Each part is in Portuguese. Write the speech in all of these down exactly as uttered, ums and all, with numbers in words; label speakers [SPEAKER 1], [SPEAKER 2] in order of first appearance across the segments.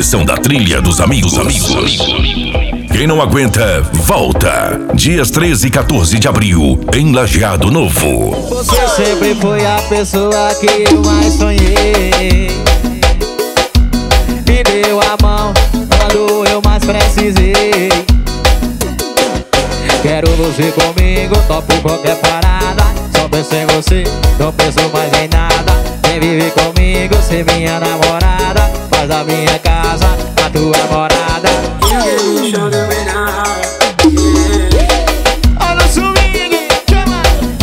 [SPEAKER 1] versão da trilha dos amigos. amigos. Quem não aguenta, volta. Dias treze e quatorze de abril, em Lajeado Novo.
[SPEAKER 2] Você sempre foi a pessoa que eu mais sonhei. Me deu a mão quando eu mais precisei. Quero você comigo, topo qualquer parada. Só penso em você, não penso mais em nada. Vem viver comigo, ser minha namorada. Faz a minha casa a tua morada. Olha o swing, chama!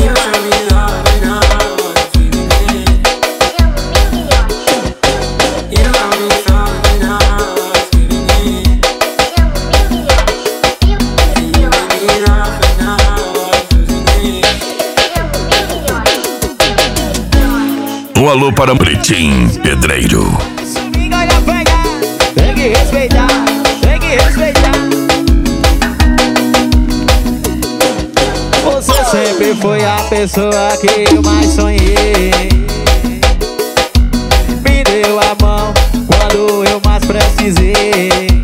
[SPEAKER 1] Um alô para Pretinho Pedreiro.
[SPEAKER 2] Swing, olha pegar, tem que respeitar, tem que respeitar. Você sempre foi a pessoa que eu mais sonhei. Me deu a mão quando eu mais precisei.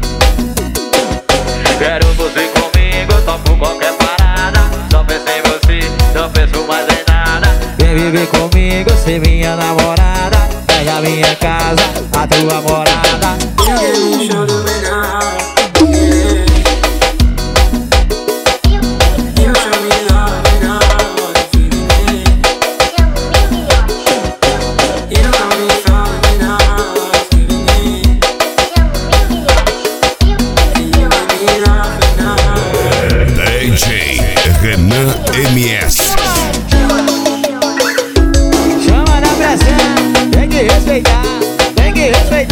[SPEAKER 2] Quero você comigo, topo qualquer parada. Só penso em você, não penso mais em nada. Vem viver comigo, ser minha namorada. Pega a minha casa, a tua morada.
[SPEAKER 1] D J Renan M S.
[SPEAKER 2] Chama na pressão, tem que respeitar, tem que respeitar.